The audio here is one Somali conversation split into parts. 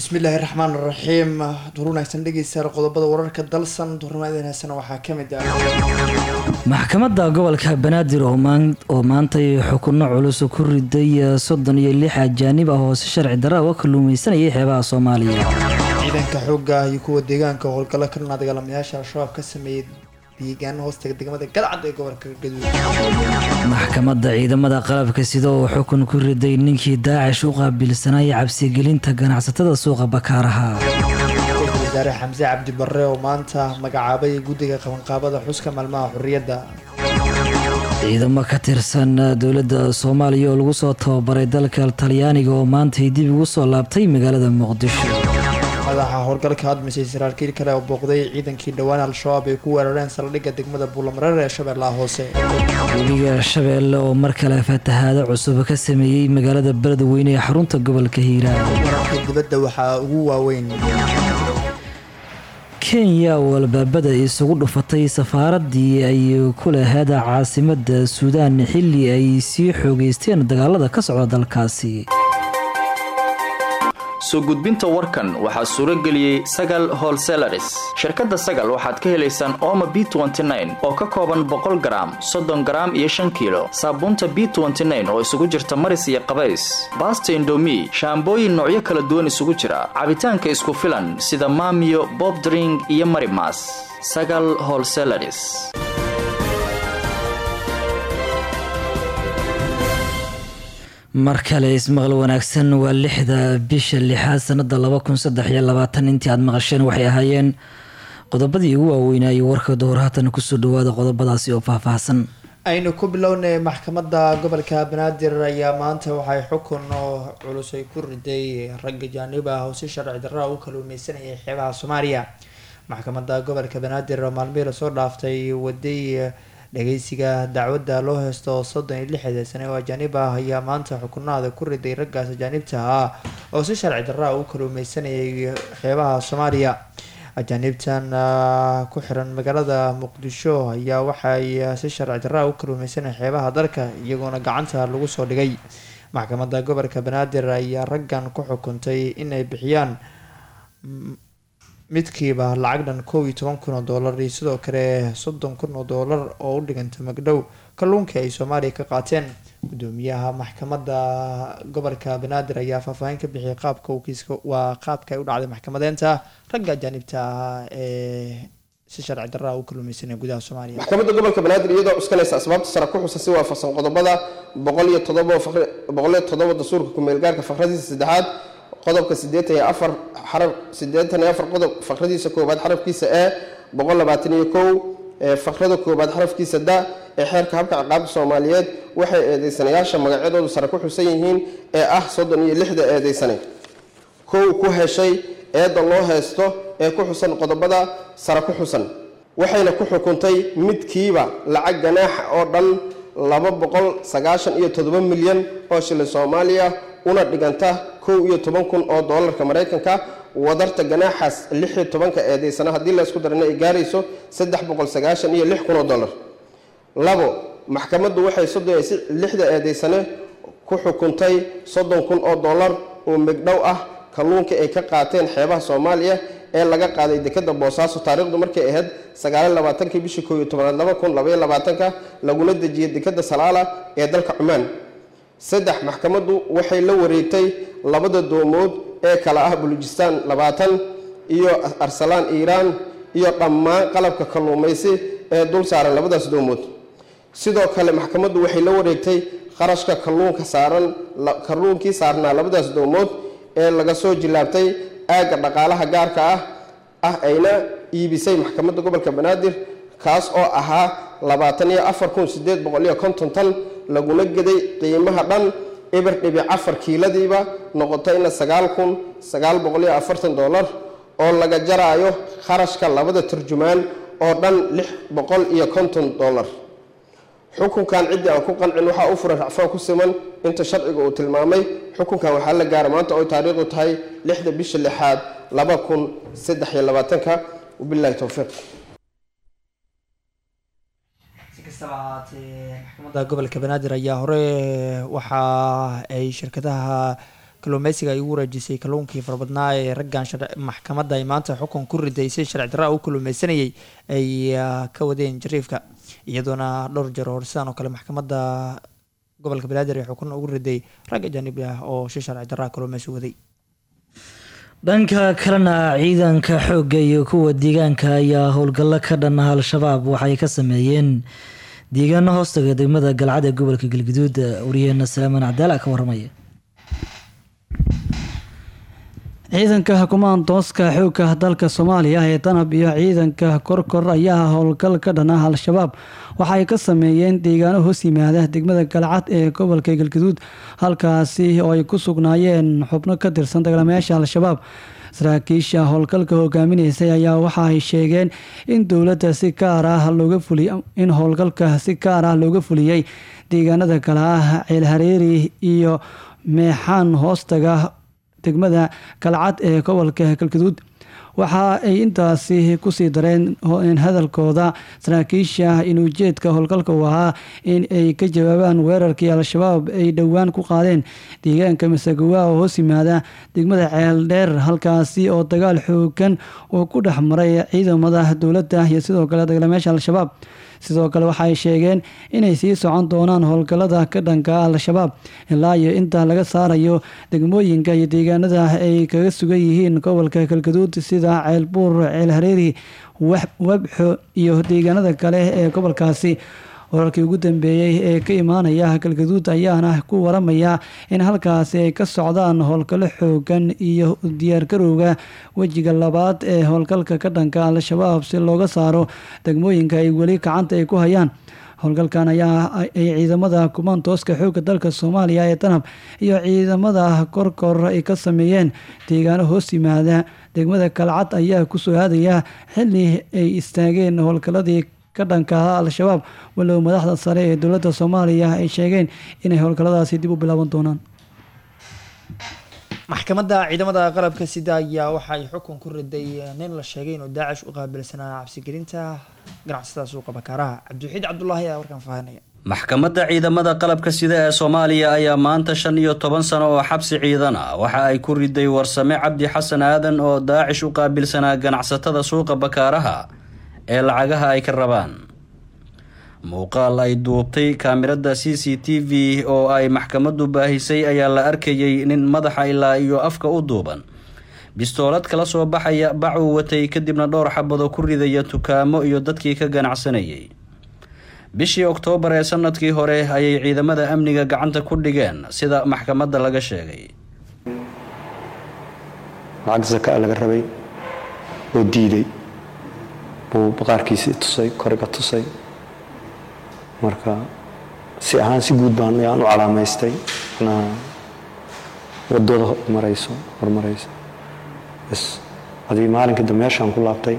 bismillaahi raxmaan raxiim durunaagsan dhegeystayaal qodobada wararka dalsan durnimadeennasana waxaa ka mid ah maxkamadda gobolka banaadir oo maantay xukunno culus ku riday 36 ajaanib ah oo si sharci darro uga kalluumaysanayay xeebaha Soomaaliya. ciidanka xoogga iyo kuwa deegaanka howlgalo ka dagaalamayaasha al-shabaab ka sameeyay deegaan hoosta degmada Galcad ee gobolka Gaduud. maxkamadda ciidamada qalabka sida oo xukun ku riday ninkii Daacish u qaabilsanay cabsi gelinta ganacsatada suuqa Bakaaraha. wasaare Xamse Cabdi Barre oo maanta magacaabay guddiga qabanqaabada xuska maalmaha xurriyadda. ciidamo ka tirsan dowladda Soomaaliya oo lagu soo tababaray dalka Talyaaniga oo maanta dib ugu soo laabtay magaalada Muqdisho. madaxa howlgalka admisay saraakiil kale oo booqday ciidankii dhawaan al-shabaab ay ku weerareen saldhigga degmada Buulamareer ee Shabeellaha Hoose. webiga Shabeelle oo mar kale fatahaado cusub ka sameeyay magaalada Beledweyne ee xarunta gobolka Hiiraan. wararka dibadda waxaa ugu waaweyn Kenya oo albaabada isugu dhufatay safaaradii ay ku lahayd caasimadda Suudaan xilli ay sii xoogeysteen dagaalada ka socda dalkaasi. soo gudbinta warkan waxaa suuro geliyay Sagal Wholesalers. shirkadda Sagal waxaad ka helaysaan Omo B29 oo ka kooban 100 gram, 30 gram iyo 5 kilo. Saabuunta B29 oo isugu jirta maris iyo qabays. Basta Indomie, shaambooyin noocyo kala duwan isugu jira. Cabitaanka isku filan sida Maamiyo, Bob Drink iyo Marimas. Sagal Wholesalers. markale ismaqal wanaagsan waa 6 bisha 6 sanada 2023 intii aad maqasheen waxay ahaayeen qodobadii ugu waaweynay warka dooraatan ku soo dhawaada qodobadaasi oo faahfaahsan. aynu ku bilownay maxkamadda gobolka Banaadir ayaa maanta waxay xukun culus ay ku riday rag jaanib ah oo si sharci darro u kalluumaysanayay xeebaha Soomaaliya. maxkamadda gobolka Banaadir oo maalmihii soo dhaaftay waday dhageysiga dacwadda loo haysto 36 sano oo ajaanib ah ayaa maanta xukunaada ku riday raggaas ajaanibta ah oo si sharci darro u kalluumaysanayay xeebaha Soomaaliya. ajaanibtan ku xiran magaalada Muqdisho ayaa waxay si sharci darro u kalluumaysanayay xeebaha dalka iyagoona gacanta lagu soo dhigay. maxkamadda gobolka Banaadir ayaa raggan ku xukuntay inay bixiyaan midkiiba lacag dhan $12,000 iyo sidoo kale $30,000 oo u dhiganta magdhow kalluunka ay Soomaaliya ka qaateen. gudoomiyaha maxkamadda gobolka Banaadir ayaa faahfaahin ka bixiyay qaabka ay u dhacday maxkamadeenta ragga ajaanibta ee si sharci darro u kalluumaysanaya gudaha Soomaaliya. maxkamadda gobolka Banaadir iyadoo uskanaysa asbaabta sare ku xusan si waafaqsan qodobada 107 dastuurka ku meel gaarka faqradiisa 3aad qodobka 84 xaraf 84 qodob faqradiisa koobaad xarafkiisa ee 121 faqrada koobaad xarafkiisa da ee xeerka habka ciqaabta Soomaaliyeed waxay eedeysanayaasha magacyadoodu sare ku xusan yihiin ee ah 36 eedeysane ku heshay eeda loo haysto ee ku xusan qodobada sare ku xusan waxayna ku xukuntay midkiiba lacag ganaax oo dhan 297 milyan oo shilin Soomaaliya una dhiganta $11,000 Mareykanka. wadarta ganaaxaas 16 eedeysana hadii la isku darana ay gaarayso $396,000. labo maxkamaddu waxay 36 eedeysane ku xukuntay $30,000 oo magdhow ah kalluunka ay ka qaateen xeebaha Soomaaliya ee laga qaaday dekada Boosaaso taariikhdu markay ahayd 29 bishii 11 2022 laguna dejiyay dekada Salaala ee dalka Cumaan. saddex maxkamaddu waxay la wareegtay labada doomood ee kala ah Bulujistaan 20 iyo Arsalaan Iiraan iyo dhammaan qalabka kalluumaysi ee dul saaran labadaas doomood. sidoo kale maxkamaddu waxay la wareegtay qarashka kalluunkii saarnaa labadaas doomood ee laga soo jilaabtay aaga dhaqaalaha gaarka ah ayna iibisay maxkamadda gobolka Banaadir kaas oo ahaa 24,850 tan laguna gaday qiimaha dhan $4 kiiladiiba noqotayna $9,940 oo laga jaraayo kharashka labada turjumaan oo dhan $650. xukunkan cidii aan ku qancin waxa uu furan racfaan ku siman inta sharciga uu tilmaamay. xukunkan waxa la gaaray maanta oo taariikhdu tahay 6 bisha 6 2023 wabillahi tawfiiq. maxkamadda gobolka Banaadir ayaa hore waxa ay shirkadaha kalluumeysiga ay ugu wareejisay kalluunkii farabadnaa ee raggan maxkamadda ay maanta xukun ku riday si sharci darra u kalluumeysanayay ay ka wadeen jariifka iyadoona dhowr jeer hor sidaan oo kale maxkamadda gobolka banaadir ee xukun ugu riday rag ajaanibi ah oo si sharci darra kalluumeysi waday. dhanka kalena ciidanka xoogga iyo kuwa deegaanka ayaa howlgallo ka dhan ah al-shabaab waxay ka sameeyeen deegaano hoostaga degmada galcad ee gobolka galgaduud. wariyaheena salaaman cabdaala ka waramaya. ciidanka kumaandooska xoogga dalka Soomaaliya ee Tanab iyo ciidanka korkor ayaa howlgal ka dhan ah al-shabaab waxay ka sameeyeen deegaano hoos yimaada degmada galcad ee gobolka galgaduud halkaasi oo ay ku sugnaayeen xubno ka tirsan dagaalamayaasha al-shabaab. saraakiisha howlgalka hogaaminaysay ayaa waxa ay sheegeen in dowladda si gaar ah looga fuliyay in howlgalka si gaar ah looga fuliyay deegaanada kala ah ceel hareeri iyo meexaan hoostaga degmada galcad ee gobolka galgaduud. waxa ay intaasi kusii dareen hadalkooda saraakiisha in ujeedka howlgalka u ahaa in ay ka jawaabaan weerarkii al-shabaab ay dhowaan ku qaadeen deegaanka Masagawa oo hoos yimaada degmada ceel dheer halkaasi oo dagaal xoogan oo ku dhex maray ciidamada dowladda iyo sidoo kale dagaalamayaasha al-shabaab. sidoo kale waxay sheegeen inay sii socon doonaan howlgallada ka dhanka al-shabaab ilaa iyo inta laga saarayo degmooyinka iyo deegaanada ay kaga sugan yihiin gobolka galgaduud sida ceelbuur, ceel hareeri, webxo iyo deegaanada kale ee gobolkaasi. wararkii ugu dambeeyey ee ka imaanaya galgaduud ayaana ku waramaya in halkaasi ay ka socdaan howlgallo xoogan iyo diyaargarowga wejiga labaad ee howlgalka ka dhanka al-shabaab si looga saaro degmooyinka ay weli gacanta ay ku hayaan. howlgalkan ayaa ay ciidamada kumaandooska xoogga dalka Soomaaliya ee Tanab iyo ciidamada korkor ay ka sameeyeen deegaano hoos yimaada degmada galcad ayaa ku soo aadaya xilli ay istaageen howlgalladii ka dhanka al-shabaab walow madaxda sare ee dowladda Soomaaliya ay sheegeen inay howlgalladaasi dib u bilaaban doonaan. maxkamadda ciidamada qalabka sida ayaa waxay xukun ku riday nin la sheegay inuu Daacish u qaabilsanaa cabsigelinta ganacsatada suuqa bakaaraha. Cabdiwaxiid Cabdullaahi ayaa warkan faahinaya. maxkamadda ciidamada qalabka sida ee Soomaaliya ayaa maanta 15 sano oo xabsi ciidan ah waxa ay ku riday warsame Cabdi Xasan Aadan oo Daacish u qaabilsanaa ganacsatada suuqa bakaaraha ee lacagaha ay ka rabaan. muuqaal ay duubtay kaamirada CCTV oo ay maxkamaddu baahisay ayaa la arkayay nin madaxa ilaa iyo afka u duuban bistoolad kala soo baxaya bac uu watay kadibna dhowr xabado ku ridaya dukaamo iyo dadkii ka ganacsanayay. bishii Oktoobar ee sanadkii hore ayay ciidamada amniga gacanta ku dhigeen sida maxkamadda laga sheegay. lacag zakaa laga rabay oo diiday buu baqaarkiisii tusay koriga tusay marka si ahaan si guud baan u calaamaystay wadada hormarayso bas adii maalinka dambe meeshaan ku laabtay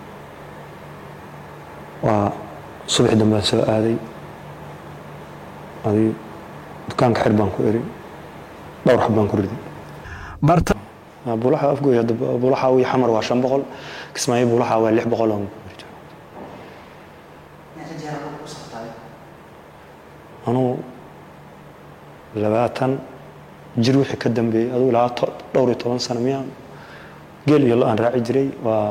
waa subax dambe soo aaday adii dukaanka xir baan ku eri dhowr xab baan ku riday barta bulaha afgooy hadda bulaha uu xamar waa 500 kismaayo bulaha waa 600 oo anuu 20 jir wixii ka dambeeyay aduu ilaa 12 sano miyaan geel iyo aan raaci jiray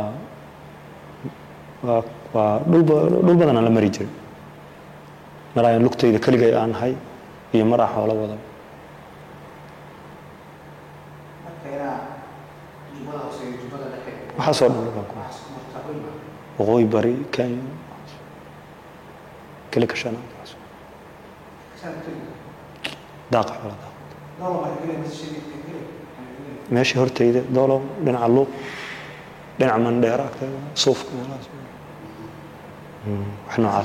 waa dhul badan aan la mari jiray maraan lugtayda kaligay aan hay iyo mar aan xoolo wada waxaa soo dhan waqooyi bari Kenya kale ka shana daaqa xoolada meeshii hortayda doolo dhinaca luuq dhinaca mandheera suufka wax noocaas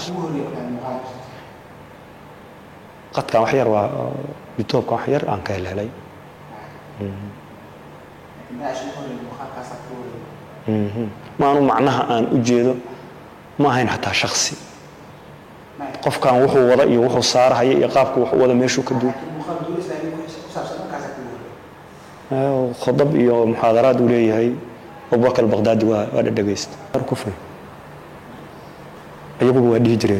qadkan wax yar waa youtube-ka wax yar aan ka helay maanu macnaha aan u jeedo ma ahayn xataa shakhsi qofkan wuxuu wada iyo wuxuu saarahaya iyo qaabku wuxuu wada meeshuu ka duub khadab iyo muxaadaraad uu leeyahay Abubakar Baghdadi waa dhageysta kufri ayagu waa dhihi jireen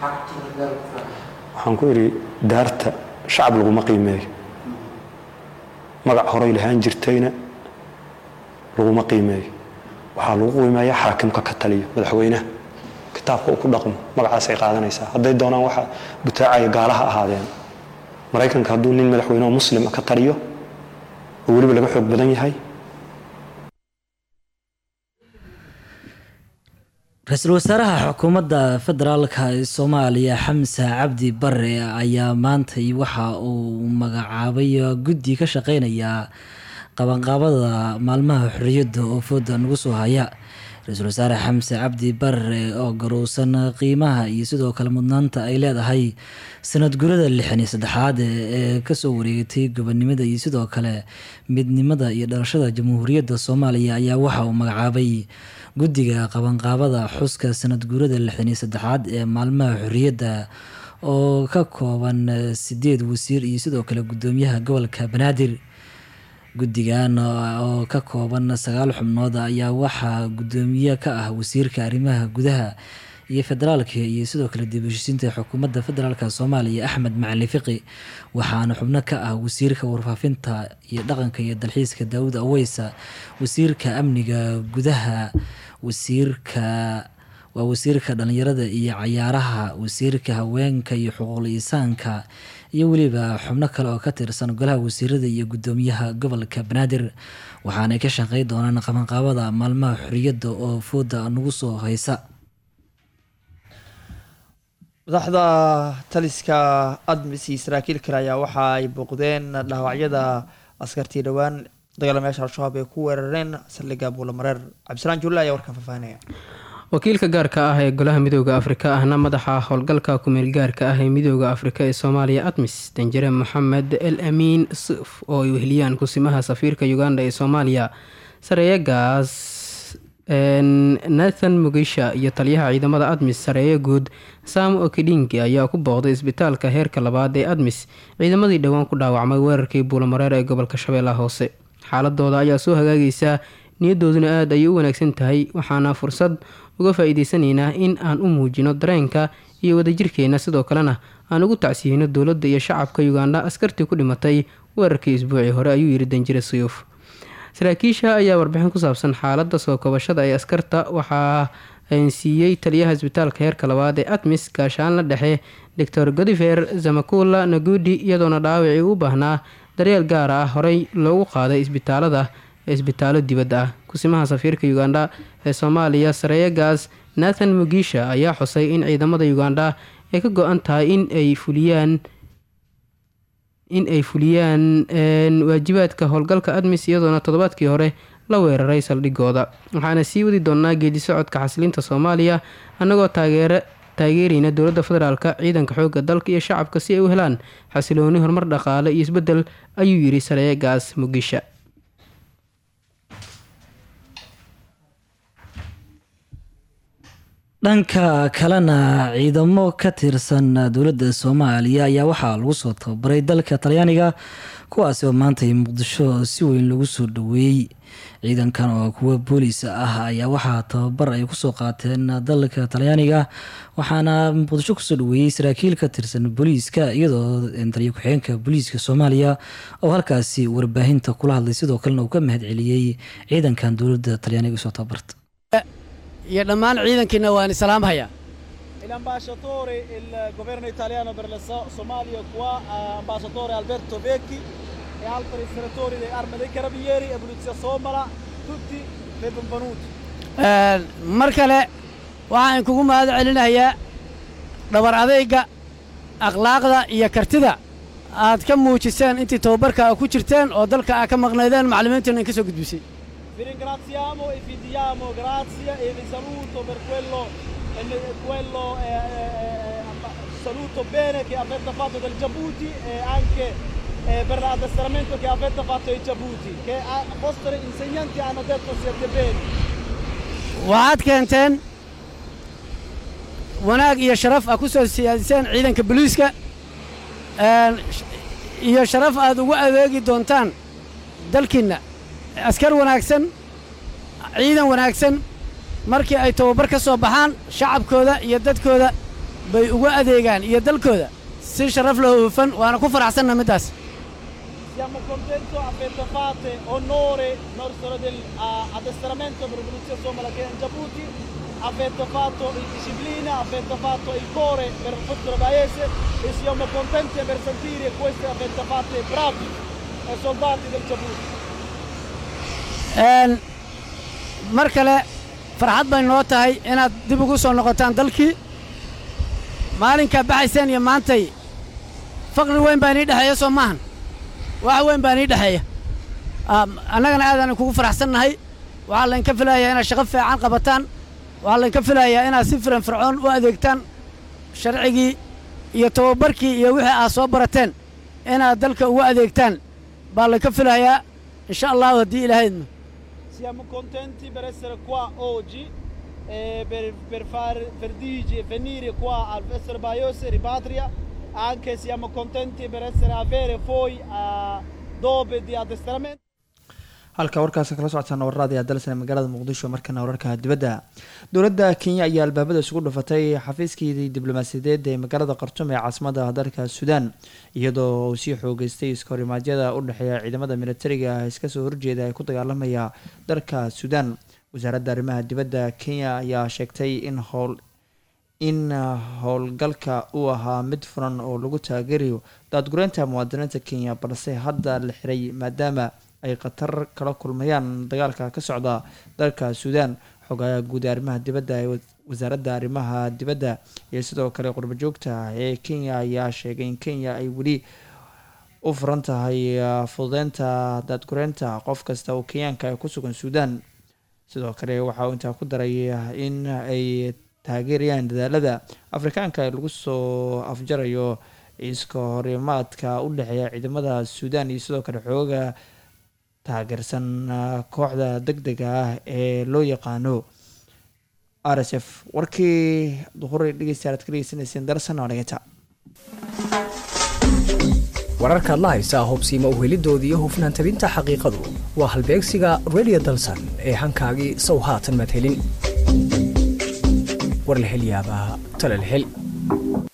waxaan ku iri daarta shacab lagu ma qiimeeyo magac horey lahaan jirtayna laguma qiimeeyo waxaa lagu qiimeeyaa xaakimka ka taliya madaxweynaha kitaabka uu ku dhaqmo magacaasay qaadanaysaa hadday doonaan waxa butaacaya gaalaha ahaadeen maraykanka hadduu nin madaxweyne oo muslim ka taliyo oo weliba laga xoog badan yahay. ra-iisul wasaaraha xukuumadda federaalka ee soomaaliya xamse cabdi bare ayaa maantay waxa uu magacaabay guddi ka shaqeynaya qabanqaabada maalmaha xorriyadda oo fooda nagu soo haya. ra-iisul wasaare xamse cabdi bare oo garowsan qiimaha iyo sidoo kale mudnaanta ay leedahay sanad gurada 63aad ee kasoo wareegatay gobonimada iyo sidoo kale midnimada iyo dhalashada jamhuuriyadda soomaaliya ayaa waxa uu magacaabay guddiga qabanqaabada xuska sanad gurada 63aad ee maalmaha xorriyadda oo ka kooban 8 wasiir iyo sidoo kale gudoomiyaha gobolka banaadir. guddigan oo ka kooban 9 xubnood ayaa waxaa gudoomiye ka ah wasiirka arrimaha gudaha iyo federaalka iyo sidoo kale dib u heshiisiinta xukuumadda federaalka Soomaaliya Axmed Macalin Fiqi waxaana xubno ka ah wasiirka warfaafinta iyo dhaqanka iyo dalxiiska Daawud Aweysa wasiirka amniga gudaha wasiirka dhalinyarada iyo cayaaraha wasiirka haweenka iyo xuquuqul insaanka iyo weliba xubno kale oo ka tirsan golaha wasiirada iyo gudoomiyaha gobolka banaadir waxaana ka shaqeyn doonaan qabanqaabada maalmaha xorriyadda oo fooda nagu soo haysa. madaxda taliska admis iyo saraakiil kale ayaa waxa ay booqdeen dhaawacyada askartii dhowaan dagaalamayaasha al-shabaab ee ku weerareen saldhigga buulamareer. cabdisalaan juulle ayaa warkan faafahinaya. wakiilka gaarka ah ee golaha midooda afrika ahna madaxa howlgalka kumeel gaarka ah ee midooda afrika ee soomaaliya admis danjire moxamed el amiin suuf oo ay weheliyaan kusimaha safiirka uganda ee soomaaliya sareeyagaas nathan mugisha iyo taliyaha ciidamada admis sareeye guud sam okidingi ayaa ku booqday isbitaalka heerka labaad ee admis ciidamadii dhowaan ku dhaawacmay weerarkii buulamareer ee gobolka shabeellaha hoose. xaaladooda ayaa soo hagaagaysa niyadooduna aada ayay u wanaagsan tahay waxaana fursad uga faa-iideysanaynaa in aan u muujino dareenka iyo wadajirkeena sidoo kalena aan ugu tacsiyeyno dowladda iyo shacabka uganda askartii ku dhimatay weerarkii isbuucii hore ayuu yidhi danjire suyuuf. saraakiisha ayaa warbixin ku saabsan xaaladda soo kabashada ee askarta waxaa siiyey taliyaha isbitaalka heerka labaad ee admis gaashaanla dhexe doctor godifer zamakula nagudi iyadoona dhaawacii u baahnaa daryeel gaar ah horey loogu qaaday isbitaallo dibadda ah. kusimaha safiirka uganda ee soomaaliya sareeyagaas nathan mugisha ayaa xusay in ciidamada uganda ay ka go-an tahay in ay fuliyaan waajibaadka howlgalka admis iyadoona toddobaadkii hore la weeraray saldhigooda. waxaana sii wadi doonaa geedi socodka xasilinta soomaaliya annagoo taageerayna dowladda federaalka ciidanka xoogga dalka iyo shacabka si ay u helaan xasilooni horumar dhaqaale iyo isbedel ayuu yidhi sareeyagaas mugisha. dhanka kalena ciidamo ka tirsan dowladda Soomaaliya ayaa waxaa lagu soo tababaray dalka Talyaaniga kuwaas oo maanta Muqdisho si weyn lagu soo dhaweeyay. ciidankan oo kuwa booliis ah ayaa waxaa tababar ay ku soo qaateen dalka Talyaaniga waxaana Muqdisho ku soo dhaweeyay saraakiil ka tirsan booliiska iyadoo taliye ku-xigeenka booliiska Soomaaliya oo halkaasi warbaahinta kula hadlay sidoo kalena uu ka mahad celiyay ciidankan dowladda Talyaaniga soo tababartay. iyo dhammaan ciidankiina waan salaamhayaa. L'ambasciatore il governo italiano per la Somalia qua ambasciatore Alberto Vecchi e altri senatori delle armi dei carabinieri e polizia somala tutti benvenuti. mar kale waxaan kugu mahad celinayaa dhabar adayga akhlaaqda iyo kartida aad ka muujiseen intii tababarka ku jirteen oo dalka aad ka maqnaydeen macallimiintiina ka soo gudbisay. Vi ringraziamo e vi diamo grazie e vi saluto per quello saluto bene che avete fatto del Djibouti e anche per l'addestramento che avete fatto ai Djibouti che i vostri insegnanti hanno detto siete bene. waxaad keenteen wanaag iyo sharaf aad ku soo siyaadiseen ciidanka booliiska iyo sharaf aad ugu adeegi doontaan dalkiina. askar wanaagsan ciidan wanaagsan markii ay tababar ka soo baxaan shacabkooda iyo dadkooda bay ugu adeegaan iyo dalkooda si sharaf leh oo hufan waana ku faraxsanna midaas. Siamo contenti, avete fatto onore nostro addestramento per Revoluzione Somala che è in Djibouti, avete fatto il disciplina, avete fatto il cuore per il vostro paese e siamo contenti per sentire queste avete fatte bravi soldati del Djibouti. mar kale farxad bay noo tahay inaad dib ugu soo noqotaan dalkii maalinka baxayseen iyo maantay faqri weyn baa inii dhexeeya soo maahan wax weyn baa inii dhexeeya annagana aadaan kugu faraxsannahay waxaa laynka filayaa inaad shaqo fiican qabataan waxaa laynka filayaa inaad si fircoon u adeegtaan sharcigii iyo tababarkii iyo wixii aad soo barateen inaad dalka ugu adeegtaan baa laynka filayaa insha allahu haddii ilaahayadna Siamo contenti per essere qua oggi e per venire qua al Festival Bayose Ripatria, anche siamo contenti per avere poi dopo di addestramento. halka warkaas kala socotaan wararada ee dalsan magaalada muqdisho markana wararka dibadda dowladda Kenya ayaa albaabada isugu dhufatay xafiiskii diblomaasiyadeed ee magaalada Khartoum ee caasimadda dalka Suudaan iyadoo uu sii xoogeystay iskahorimaadyo u dhexeeya ciidamada militariga iska soo horjeeda ee ku dagaalamaya dalka Suudaan wasaaradda arrimaha dibadda Kenya ayaa sheegtay in howlgalka uu ahaa mid furan oo lagu taageerayo daadgureynta muwaadiniinta Kenya balse hadda la xiray maadaama ay qatar kala kulmayaan dagaalka ka socda dalka Suudaan xogaha guud arrimaha dibadda ee wasaaradda arrimaha dibadda iyo sidoo kale qurbo joogta ee Kenya ayaa sheegay in Kenya ay weli u furan tahay fududeynta daadgureynta qof kasta oo Kenyaanka ku sugan Suudaan sidoo kale waxa uu intaa ku daray in ay taageerayaan dadaalada Afrikaanka ee lagu soo afjarayo iska horimaadka u dhexeeya ciidamada Suudaan iyo sidoo kale xooga taageersan kooxda degdega ah ee loo yaqaano RSF warkii duhuri dhegeystayaal ka dhegeysanayeen darsan wanaagta wararka la haysa hubsiima u helidoodii hufnaan tabinta xaqiiqadu waa halbeegsiga Radio Dalsan ee hankaagii sow haatan mad helin war la hel yaabaa tala la hel